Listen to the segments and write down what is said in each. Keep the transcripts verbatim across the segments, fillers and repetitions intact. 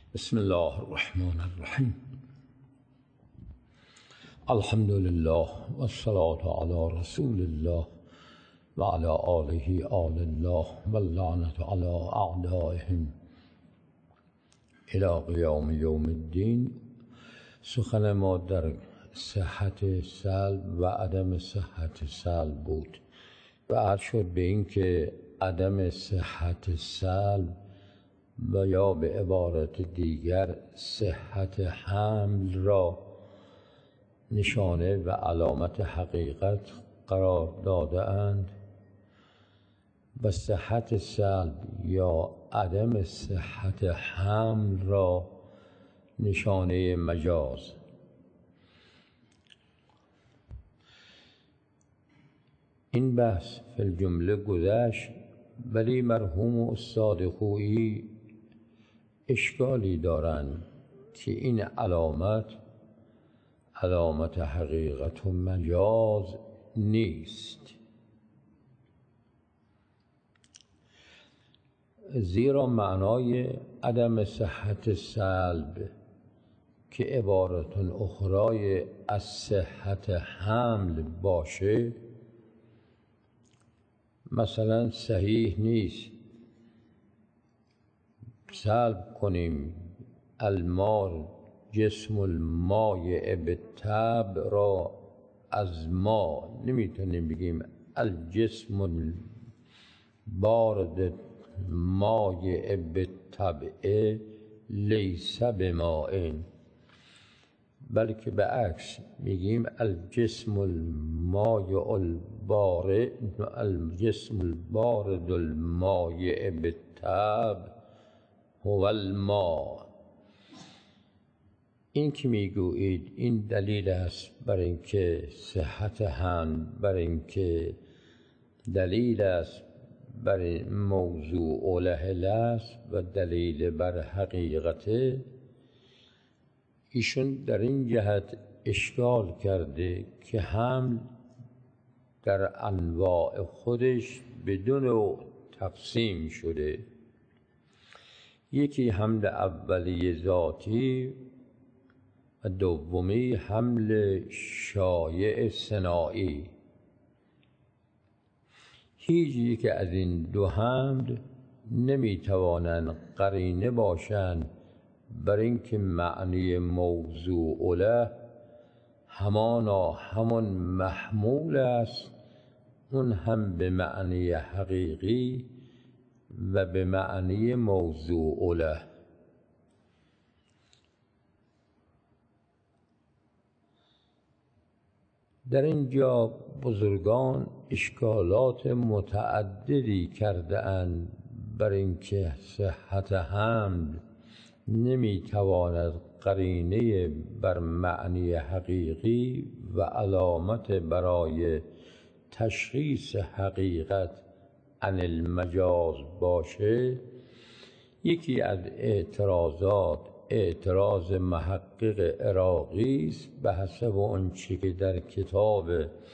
بسم الله الرحمن الرحیم. الحمد لله والصلاة على رسول الله و علی آله آل الله و اللعنة علی اعدائهم الی قیام یوم الدین. سخن ما در صحت سلب و عدم صحت سلب بود و عرض شد به این که عدم صحت سلب و یا به عبارت دیگر صحت حمل را نشانه و علامت حقیقت قرار داده اند و صحت سلب یا عدم صحت حمل را نشانه مجاز. این بحث فی الجمله گذشت، ولی مرحوم استاد خویی اشکالی دارند که این علامت علامت حقیقت و مجاز نیست، زیرا معنای عدم صحت سلب که عبارت اخرای از صحت حمل باشه، مثلا صحیح نیست سلب کنیم المار جسم المایع بالطبع را از ما، نمیتونیم بگیم الجسم البارد مایع بالطبع لیس بماء، بلکه به عکس میگیم الجسم المایع البارد الجسم البارد المایع بالطبع هو الماء. این که میگویید این دلیل است بر اینکه صحت حمل، بر اینکه دلیل است بر موضوع اله است و دلیل بر حقیقته، ایشون در این جهت اشکال کرده که حمل در انواع خودش به دو نوع تقسیم شده. یکی حمل اولی ذاتی و دومی حمل شایع صناعی. هیچ یک از این دو حمل نمیتوانند قرینه باشند بر اینکه معنی موضوع له همانا همان محمول است، اون هم به معنی حقیقی و به معنی موضوع له. در اینجا بزرگان اشکالات متعددی کرده اند بر اینکه صحت حمل نمیتواند قرینه بر معنی حقیقی و علامت برای تشخیص حقیقت عن المجاز باشه. یکی از اعتراضات اعتراض محقق عراقی است به حسب آنچه که در کتاب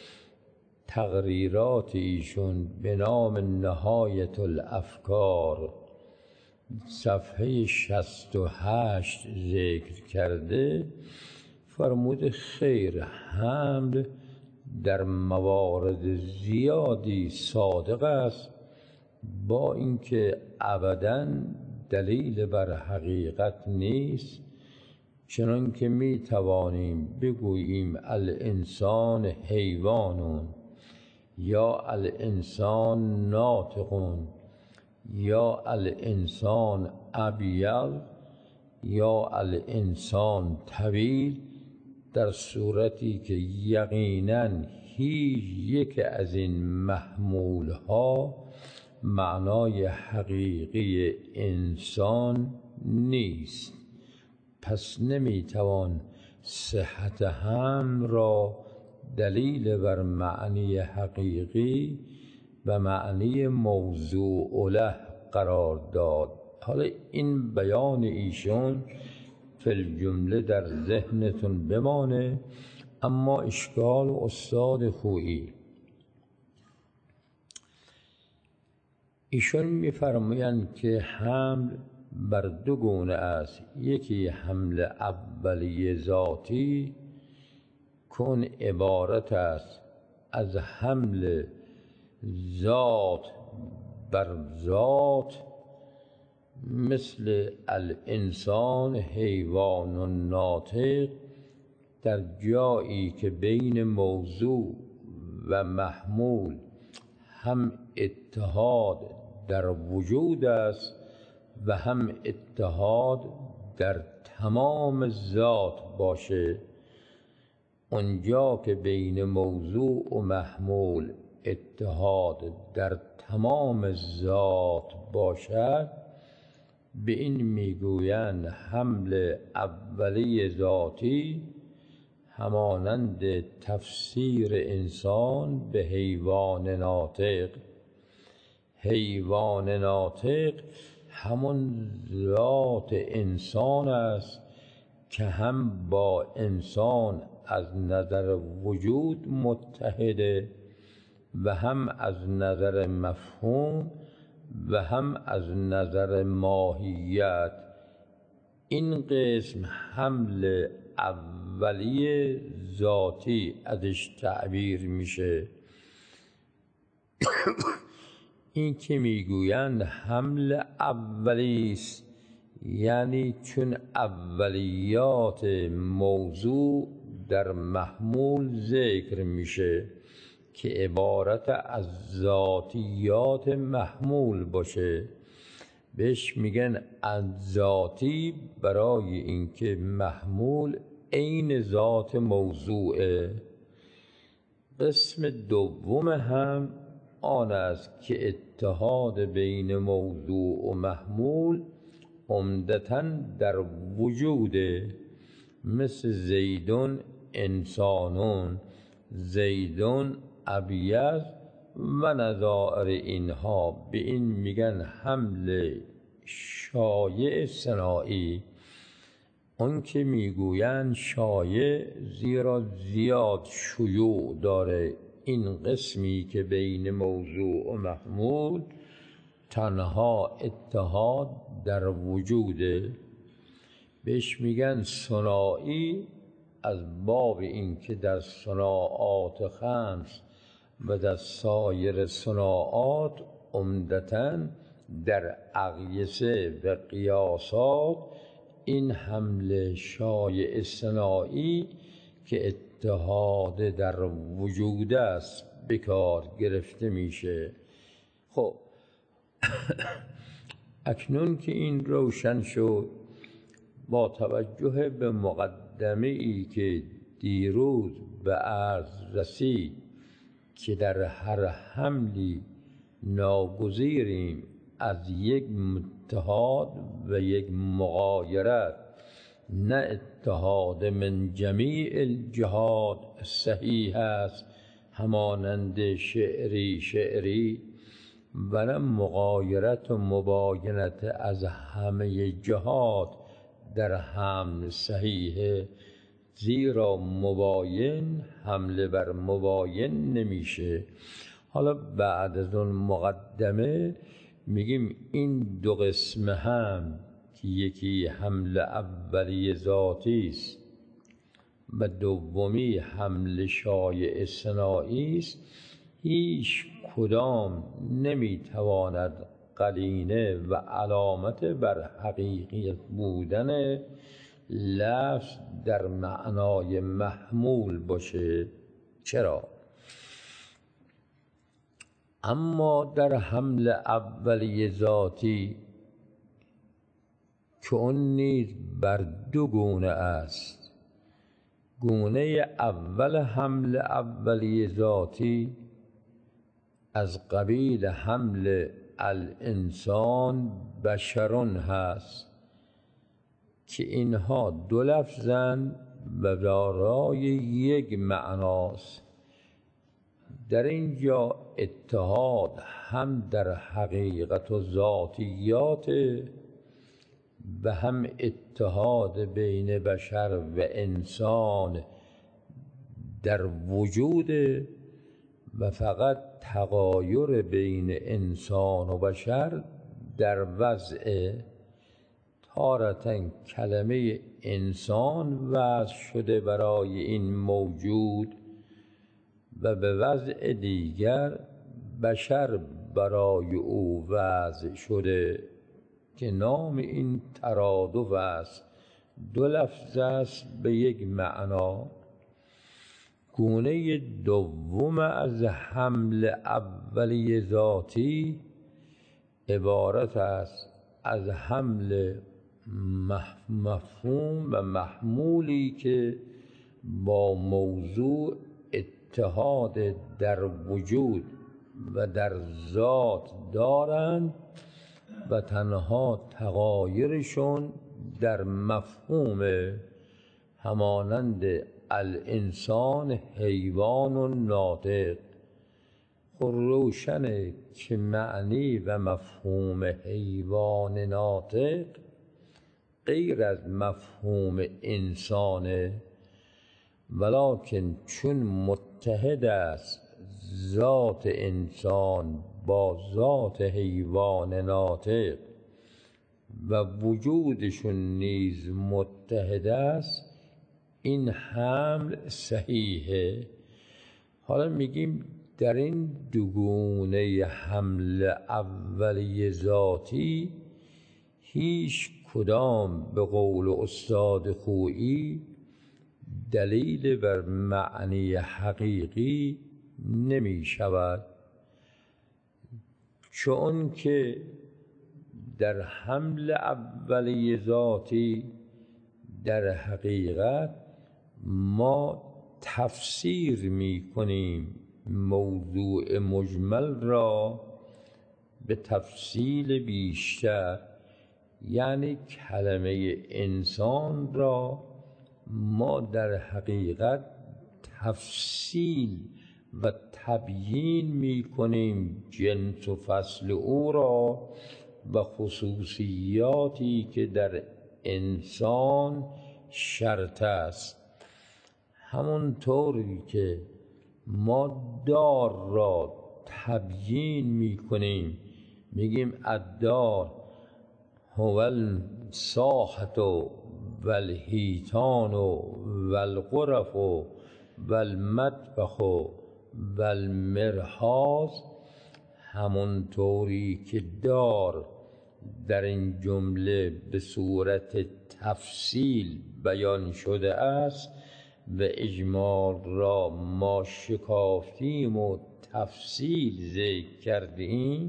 تقریرات ایشون به نام نهایت الافکار صفحه شصت و هشت ذکر کرده. فرمود خیر، حمل در موارد زیادی صادق است، با اینکه ابداً دلیل بر حقیقت نیست، چنان که می توانیم بگوییم الانسان حیوان یا الانسان ناطق یا الانسان ابیض یا الانسان طویل، در صورتی که یقیناً هیچ یک از این محمول ها معنای حقیقی انسان نیست. پس نمیتوان صحت حمل را دلیل بر معنی حقیقی و معنی موضوع له قرار داد. حالا این بیان ایشون فی الجمله در ذهنتون بمانه، اما اشکال استاد خویی ایشون میفرمایند که حمل بر دو گونه است. یکی حمل اولیه ذاتی که اون عبارت است از حمل ذات بر ذات، مثل الانسان، حیوان و ناطق، در جایی که بین موضوع و محمول هم اتحاد در وجود است و هم اتحاد در تمام ذات باشه. اونجا که بین موضوع و محمول اتحاد در تمام ذات باشد، به این میگویند حمل اولی ذاتی، همانند تفسیر انسان به حیوان ناطق. حیوان ناطق همون ذات انسان است که هم با انسان از نظر وجود متحده و هم از نظر مفهوم و هم از نظر ماهیت. این قسم حمل اولیه ذاتی ازش تعبیر میشه. این که میگویند حمل اولی است، یعنی چون اولیات موضوع در محمول ذکر میشه که عبارت از ذاتیات محمول باشه، بهش میگن از ذاتی، برای اینکه محمول عین ذات موضوعه. قسم دوم هم آن است که اتحاد بین موضوع و محمول عمدتاً در وجوده، مثل زیدون انسانون، زیدون ابیض و نظائر اینها. به این میگن حمل شایع صناعی. اون که میگویند شایع زیرا زیاد شیوع داره. این قسمی که بین موضوع و محمول تنها اتحاد در وجوده، بهش میگن صناعی، از باب این که در صناعات خمس و در سایر صناعات عمدتاً در اقیسه و قیاسات این حمل شایع صناعی که اتحاد در وجود است به کار گرفته میشه. خب اکنون که این روشن شد، با توجه به مقدمه ای که دیروز به عرض رسید که در هر حملی ناگزیریم از یک اتحاد و یک مغایرت، نه اتحاد من جمیع الجهات صحیح است همانند شعری شعری، و نه مغایرت و مباینت از همه جهات در حمل صحیحه، زیرا مباین حمله بر مباین نمیشه. حالا بعد از اون مقدمه میگیم این دو قسم هم که یکی حمل اولی ذاتی است و دومی حمل شایع صناعی است، هیچ کدام نمیتواند قرینه و علامت بر حقیقیت بودن لفظ در معنای محمول باشه. چرا؟ اما در حمل اولی ذاتی که اون نیز بر دو گونه است. گونه اول حمل اولی ذاتی از قبیل حمل الانسان بشرون هست که اینها دو لفظن و دارای یک معناست. در اینجا اتحاد هم در حقیقت و ذاتیات و هم اتحاد بین بشر و انسان در وجود، و فقط تغایر بین انسان و بشر در وضع. تارةً کلمه انسان وضع شده برای این موجود و به وضع دیگر بشر برای او وضع شده که نام این ترادف است. دو لفظ است به یک معنا. گونه دوم از حمل اولیه ذاتی عبارت است از حمل مفهوم و محمولی که با موضوع اتحاد در وجود و در ذات دارند و تنها تغایرشون در مفهوم، همانند الانسان، حیوان و ناطق. خب روشنه که معنی و مفهوم حیوان ناطق غیر از مفهوم انسانه، ولکن چون متحد است ذات انسان با ذات حیوان ناطق و وجودشون نیز متحد است، این حمل صحیحه. حالا میگیم در این دوگونه حمل اولیه ذاتی هیچ کدام به قول استاد خویی دلیل بر معنی حقیقی نمی شود، چون که در حمل اولیه ذاتی در حقیقت ما تفسیر می کنیم موضوع مجمل را به تفصیل بیشتر، یعنی کلمه انسان را ما در حقیقت تفصیل و تبیین می کنیم جنس و فصل او را و خصوصیاتی که در انسان شرط است. همونطوری که ما دار را تبیین می کنیم، میگیم الدار هو الساحة و الحیطان و الغرف و المطبخ و المرحاض. همونطوری که دار در این جمله به صورت تفصیل بیان شده است و اجمال را ما شکافتیم و تفصیل ذکر کردیم،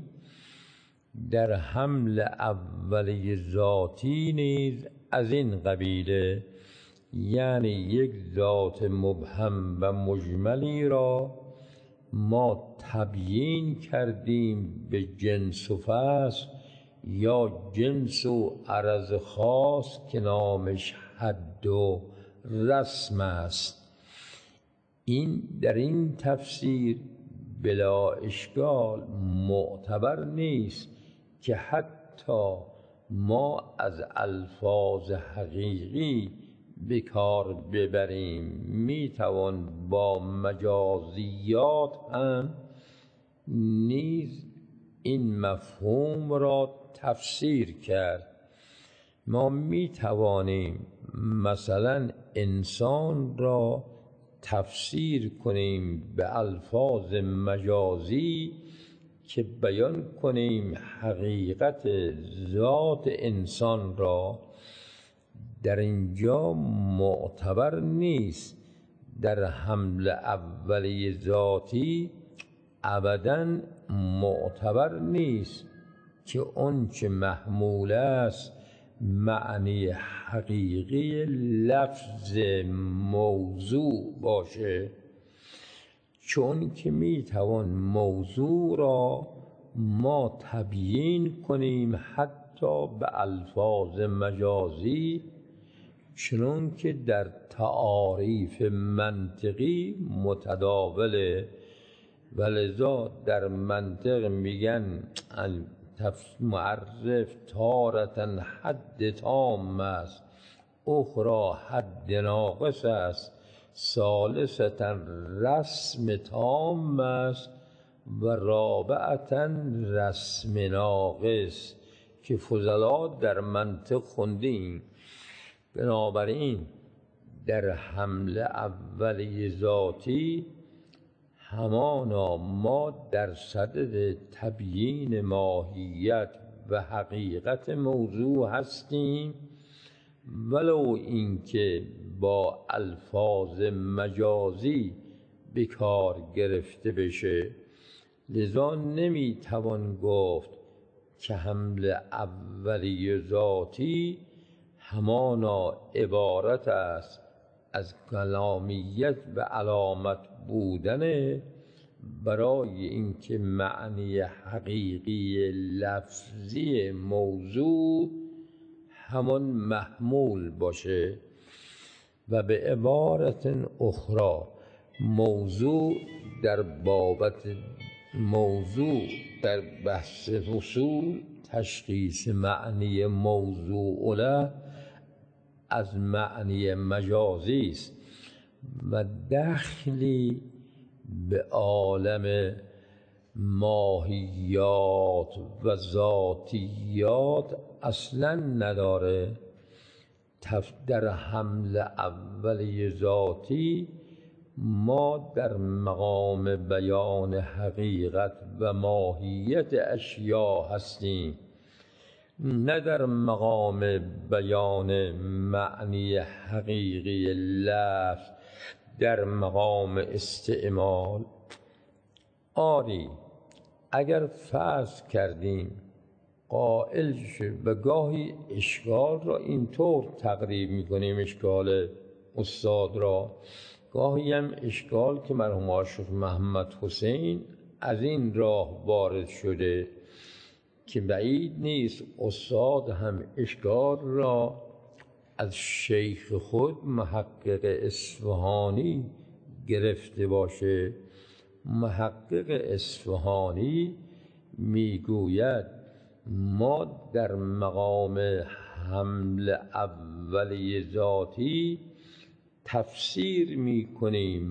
در حمل اولیه ذاتی نیز از این قبیله، یعنی یک ذات مبهم و مجملی را ما تبیین کردیم به جنس و فصل یا جنس و عرض خاص که نامش حد و رسم است. این در این تفسیر بلا اشکال معتبر نیست که حتی ما از الفاظ حقیقی به کار ببریم، می توان با مجازیات هم نیز این مفهوم را تفسیر کرد. ما می توانیم مثلا انسان را تفسیر کنیم به الفاظ مجازی که بیان کنیم حقیقت ذات انسان را. در اینجا معتبر نیست. در حمل اولیه ذاتی ابداً معتبر نیست که اون چه محمول است معنی حقیقی لفظ موضوع باشه، چون که می توان موضوع را ما تبیین کنیم حتی به الفاظ مجازی، چون که در تعاریف منطقی متداوله. ولذا در منطق میگن معرف تارةً حد تام است، اخرى حد ناقص است، ثالثة رسم تام است و رابعة رسم ناقص، که فضلا در منطق خوندیم. بنابراین در حمله اولیه ذاتی همانا ما در صدد تبیین ماهیت و حقیقت موضوع هستیم، ولو اینکه با الفاظ مجازی به کار گرفته بشه. لذا نمیتوان گفت که حمله اولیه ذاتی همانا عبارت است از کلامیت و علامت بودن برای اینکه معنی حقیقی لفظی موضوع همان محمول باشه. و به عبارت اخرى موضوع در بابت موضوع در بحث اصول تشخیص معنی موضوع له از معنی مجازی است و دخلی به عالم ماهیات و ذاتیات اصلا نداره. در حمل اولیه ذاتی ما در مقام بیان حقیقت و ماهیت اشیا هستیم، نه در مقام بیان معنی حقیقی لفظ در مقام استعمال. آری اگر فرض کردیم قائل شد و گاهی اشکال را اینطور تقریب میکنیم، اشکال استاد را، گاهی هم اشکال که مرحوم عاشق محمد حسین از این راه وارد شده که بعید نیست استاد هم اشکال را از شیخ خود محقق اصفهانی گرفته باشه. محقق اصفهانی میگوید ما در مقام حمل اولیه ذاتی تفسیر میکنیم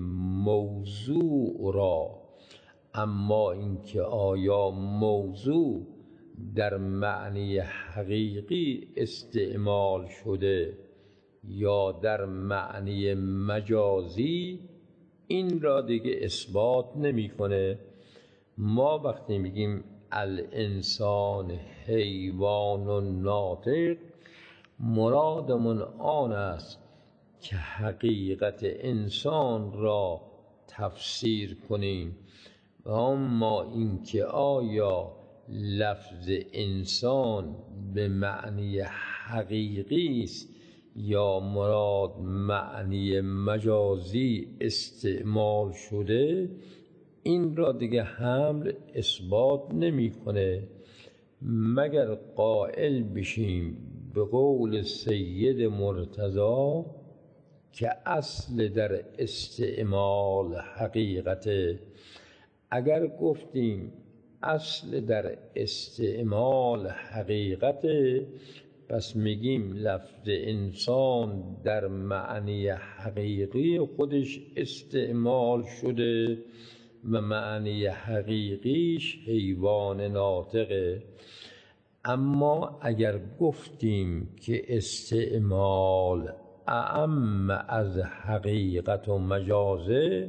موضوع را، اما اینکه آیا موضوع در معنی حقیقی استعمال شده یا در معنی مجازی، این را دیگه اثبات نمیکنه. ما وقتی میگیم الانسان حیوان و ناطق، مرادمون آن است که حقیقت انسان را تفسیر کنیم. و اما اینکه آیا لفظ انسان به معنی حقیقی است یا مراد معنی مجازی استعمال شده، این را دیگه حمل اثبات نمیکنه، مگر قائل بشیم به قول سید مرتضی که اصل در استعمال حقیقته. اگر گفتیم اصل در استعمال حقیقته، پس میگیم لفظ انسان در معنی حقیقی خودش استعمال شده و معنی حقیقیش حیوان ناطقه. اما اگر گفتیم که استعمال اعم از حقیقت و مجازه،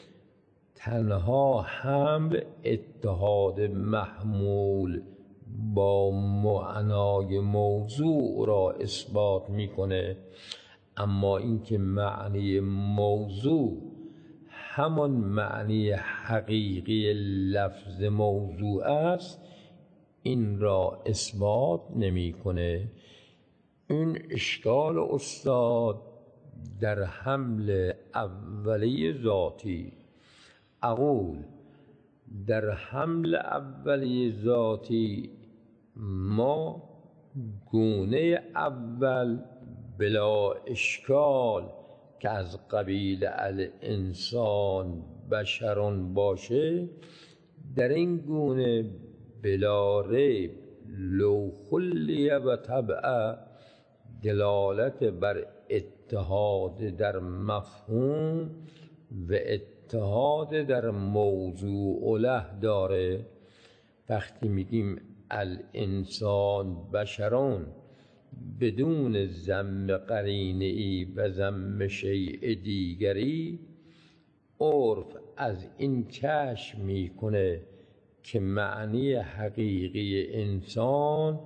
تنها حمل اتحاد محمول با معنای موضوع را اثبات میکنه، اما اینکه معنی موضوع همان معنی حقیقی لفظ موضوع است، این را اثبات نمیکنه. این اشکال استاد در حمل اولیه ذاتی. اقول در حمل اولیه ذاتی ما گونه اول بلا اشکال که از قبیل الانسان بشرون باشه، در این گونه بلا ریب لو خلی و طبع دلالت بر اتحاد در مفهوم و اتحاد در موضوع له داره. وقتی میگیم الانسان بشرون بدون ضم قرینه ای و ضم شیء دیگری، عرف از این کشف میکنه که معنی حقیقی انسان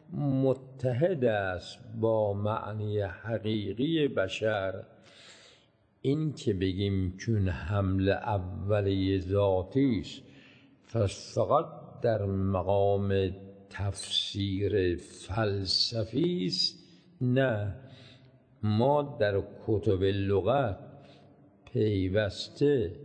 متحد است با معنی حقیقی بشر. این که بگیم چون حمل اولیه ذاتی است پس فقط در مقام تفسیر فلسفی است، نه. ما در کتب لغت پیوسته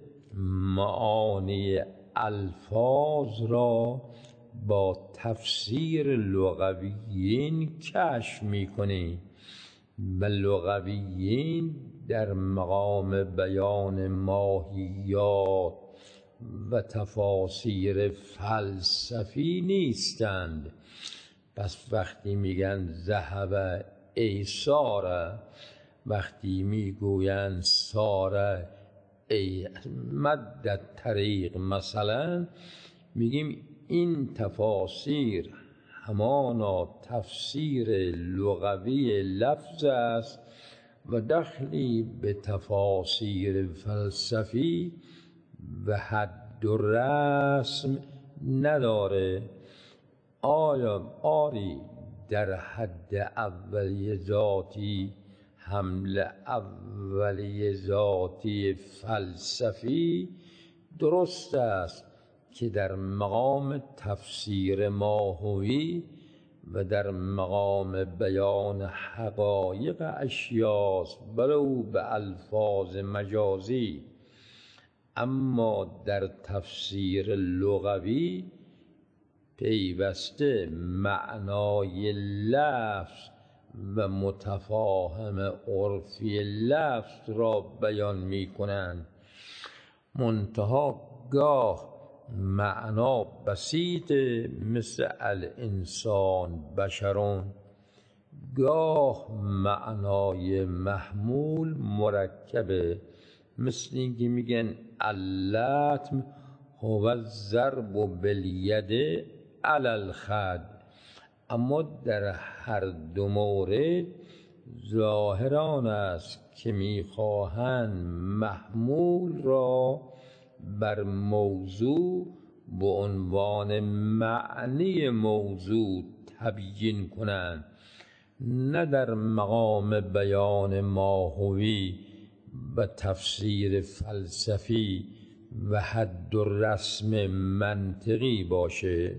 معانی الفاظ را با تفسیر لغویین کشف می‌کنیم و لغویین در مقام بیان ماهیات و تفاسیر فلسفی نیستند. پس وقتی میگن ذهب ای ساره، وقتی میگویند ساره ای مد طریق مثلا، میگیم این تفاسیر همانا تفسیر لغوی لفظ است و دخلی به تفاسیر فلسفی و حد و رسم نداره. آیا آری در حد اولیه ذاتی حمل اولیه ذاتی فلسفی درست است که در مقام تفسیر ماهوی و در مقام بیان حقایق اشیاست ولو به الفاظ مجازی، اما در تفسیر لغوی پیوسته معنای لفظ و متفاهم عرفی لفظ را بیان می کنند. منتها گاه معنا بسیط مثل الانسان بشرون، گاه معنای محمول مرکبه، مثل اینکه میگن اللطم هو الضرب بالید علی الخد. اما در هر دو مورد ظاهر آن است که میخواهند محمول را بر موضوع به عنوان معنی موضوع تبیین کنند، نه در مقام بیان ماهوی و تفسیر فلسفی و حد و رسم منطقی باشه.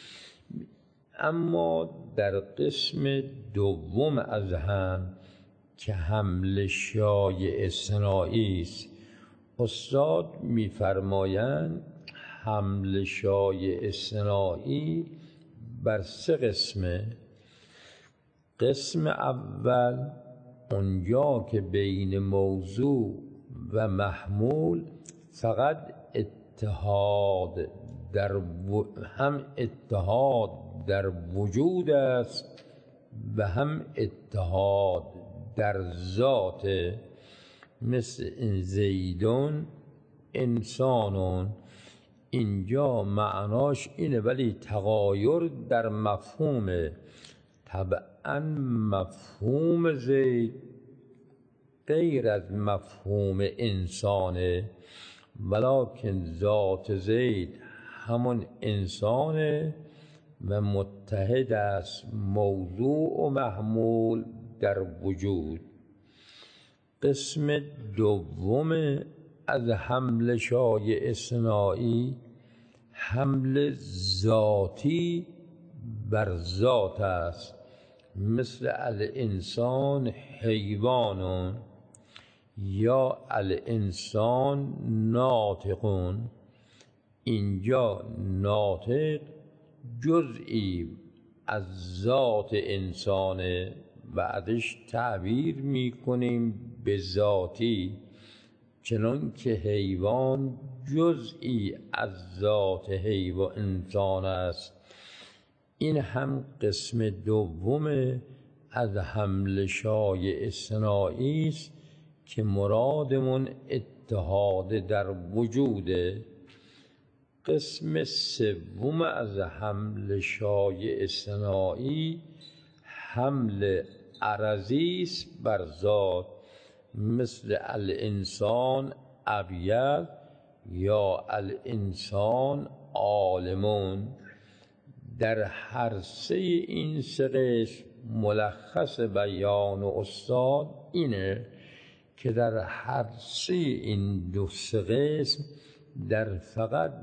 اما در قسم دوم از هم که حمل شایع صناعی است، استاد می‌فرمایند حمل شایع صناعی بر سه قسمه. قسم اول اونجا که بین موضوع و محمول فقط اتحاد در و... هم اتحاد در وجود است و هم اتحاد در ذات، مثل این زیدون انسانون. اینجا معناش اینه ولی تغایر در مفهومه. طبعا مفهوم زید غیر از مفهوم انسانه، ولکن ذات زید همون انسانه و متحد است موضوع و محمول در وجود. قسم دوم از حمل شایع صناعی حمل ذاتی بر ذات است، مثل الانسان حیوانون یا الانسان ناطقون. اینجا ناطق جزئی از ذات انسانه، بعدش تعبیر میکنیم به ذاتی، چنان که حیوان جزئی از ذات حیوان انسان است. این هم قسم دوم از حمل شایع صناعی است که مرادمون اتحاد در وجوده. قسم سوم از حمل شایع اصطناعی حمل عرضی است بر ذات، مثل الانسان ابیض یا الانسان عالمون. در هر سه این سه قسم ملخص بیان استاد اینه که در هر سه این دو سه قسم در فقط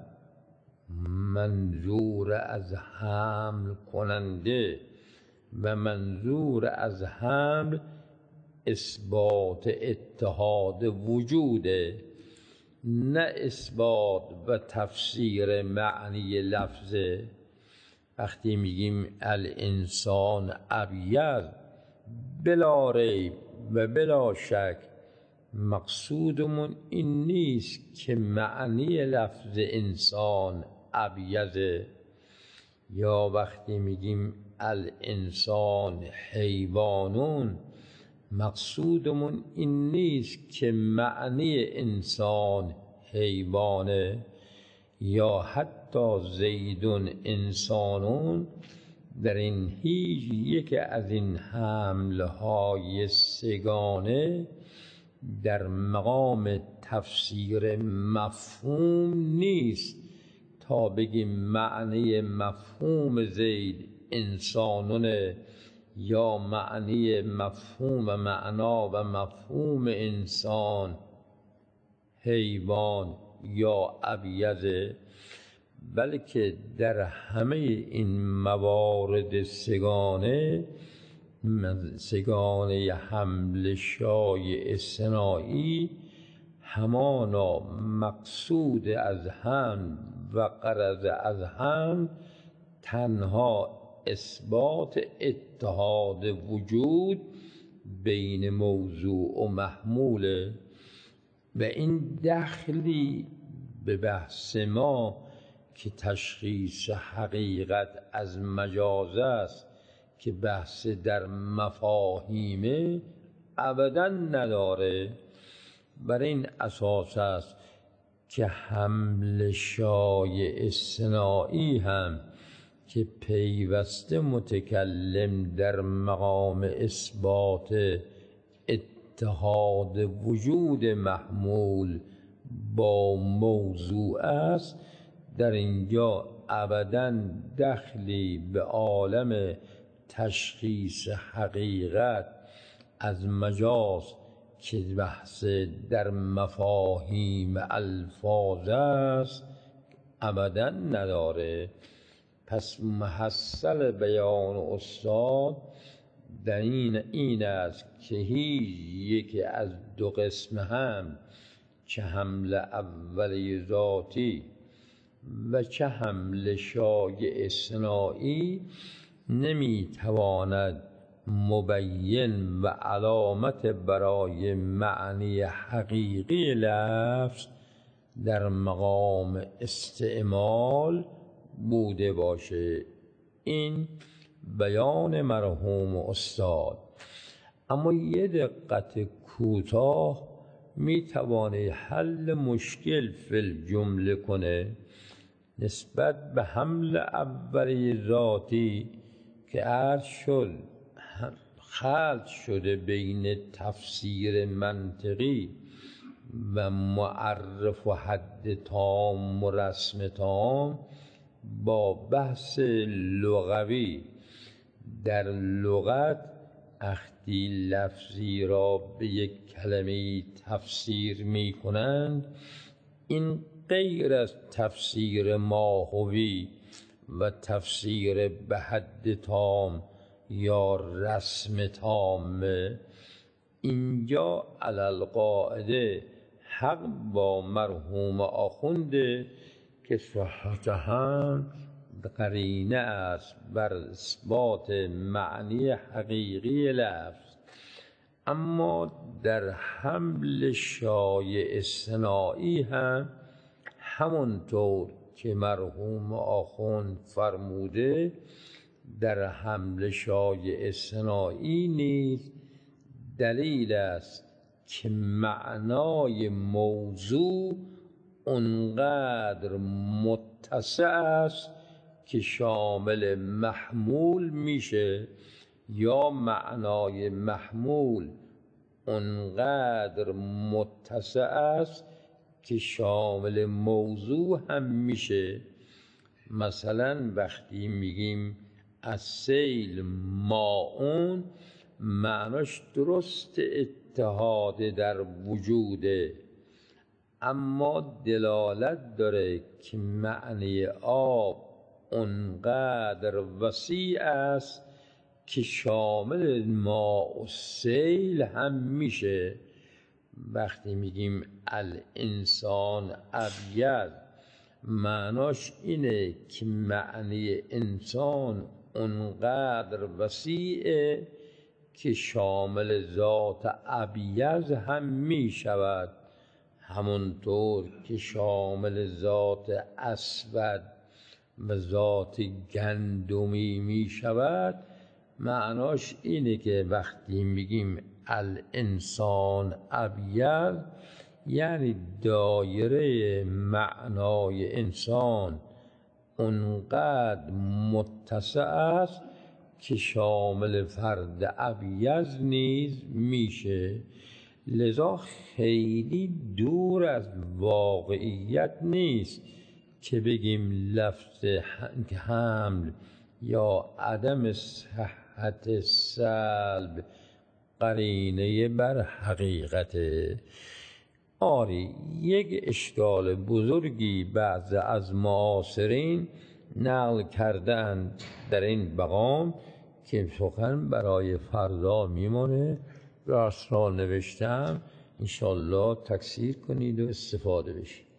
منظور از حمل کننده و منظور از حمل اثبات اتحاد وجوده، نه اثبات و تفسیر معنی لفظه. وقتی میگیم الانسان ابیض، بلا ریب و بلا شک مقصودمون این نیست که معنی لفظ انسان ابیضه. یا وقتی میگیم الانسان حیوانون، مقصودمون این نیست که معنی انسان حیوانه. یا حتی زیدون انسانون، در این هیچ یک از این حملهای سگانه در مقام تفسیر مفهوم نیست تا بگیم معنی مفهوم زید انسانونه یا معنی مفهوم معنا و مفهوم انسان حیوان یا ابیض، بلکه در همه این موارد سگانه سگانه حمل شایع اصطناعی همانا مقصود از هم و غرض از هم تنها اثبات اتحاد وجود بین موضوع و محموله. و این دخلی به بحث ما که تشخیص حقیقت از مجاز است که بحث در مفاهیمه ابدا نداره. بر این اساس است که حمل شایع اصطناعی هم که پیوسته متکلم در مقام اثبات اتحاد وجود محمول با موضوع است، در اینجا ابداً دخلی به عالم تشخیص حقیقت از مجاز که بحث در مفاهیم الفاظ است ابداً نداره. پس محصل بیان استاد در این این است که هیچ یکی از دو قسم هم، چه حمل اولی ذاتی و چه حمل شایع اصطناعی، نمیتواند مبین و علامت برای معنی حقیقی لفظ در مقام استعمال بوده باشه. این بیان مرحوم استاد. اما یه دقت کوتاه میتوانه حل مشکل فی الجمله کنه نسبت به حمل اولی ذاتی که عرض شد خلط شده بین تفسیر منطقی و معرف و حد تام و رسم تام با بحث لغوی. در لغت اختی لفظی را به یک کلمه تفسیر می کنند، این غیر از تفسیر ماهوی و تفسیر به حد تام یا رسم تام. اینجا علالقاعده حق با مرحوم آخونده که صحت هم قرینه است بر اثبات معنی حقیقی لفظ. اما در حمل شایع اصطناعی هم همونطور که مرحوم آخوند فرموده، در حمل شایع اصطناعی نیز دلیل است که معنای موضوع اونقدر مت متسع است که شامل محمول میشه، یا معنای محمول اونقدر متسع است که شامل موضوع هم میشه. مثلا وقتی میگیم از سیل ماعون، معناش درست اتحاد در وجوده، اما دلالت داره که معنی آب اونقدر وسیع است که شامل ماء و سیل هم میشه. وقتی میگیم الانسان ابیض، معناش اینه که معنی انسان اونقدر وسیعه که شامل ذات ابیض هم میشود، همونطور که شامل ذات اسود و ذات گندمی می شود. معناش اینه که وقتی میگیم الانسان ابیض، یعنی دایره معنای انسان اونقدر متسع است که شامل فرد ابیض نیز میشه. لذا خیلی دور از واقعیت نیست که بگیم لفظ حمل یا عدم صحت سلب قرینه بر حقیقت. آری، یک اشکال بزرگی بعض از معاصرین نقل کردند در این مقام که سخن برای فردا میمونه. راست را نوشتم، انشالله تکثیر کنید و استفاده بشید.